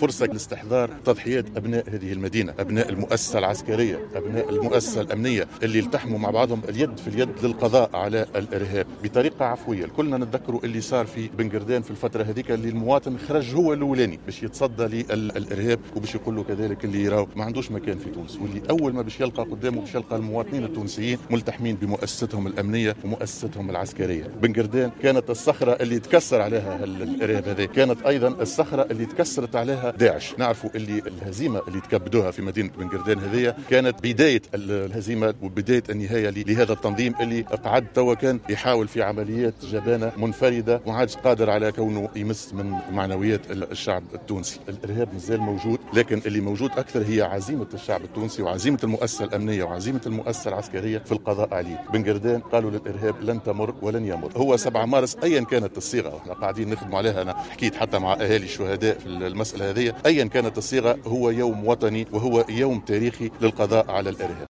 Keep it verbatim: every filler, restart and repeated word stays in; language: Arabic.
فرصة لاستحضار تضحيات أبناء هذه المدينة، أبناء المؤسسة العسكرية، أبناء المؤسسة الأمنية اللي التحموا مع بعضهم اليد في اليد للقضاء على الإرهاب بطريقة عفوية. كلنا نتذكروا اللي صار في بنقردان في الفترة هذيك، اللي المواطن خرج هو الأولاني باش يتصدى للإرهاب وباش يقول له كذلك اللي يراو ما عندوش مكان في تونس، واللي أول ما باش يلقى قدامه باش يلقى المواطنين التونسيين ملتحمين بمؤسستهم الأمنية ومؤسستهم العسكرية. بنقردان كانت الصخرة اللي تكسر عليها الإرهاب هذا، كانت أيضا الصخرة اللي تكسرت عليها داعش. نعرفوا اللي الهزيمة اللي تكبدوها في مدينة بنقردان هذه كانت بداية الهزيمة وبداية النهاية لهذا التنظيم اللي قعد توا كان يحاول في عمليات جبانة منفردة وما عادش قادر على كونه يمس من معنويات الشعب التونسي. الإرهاب مازال موجود، لكن اللي موجود أكثر هي عزيمة الشعب التونسي وعزيمة المؤسسة الأمنية وعزيمة المؤسسة العسكرية في القضاء عليه. بنقردان قالوا للإرهاب لن تمر ولن يمر. هو سبعة مارس أيا كانت الصيغة، احنا قاعدين نخدموا عليها، أنا حكيت حتى مع أهالي الشهداء في المسألة هذه، أيا كانت الصيغة هو يوم وطني وهو يوم تاريخي للقضاء على الإرهاب.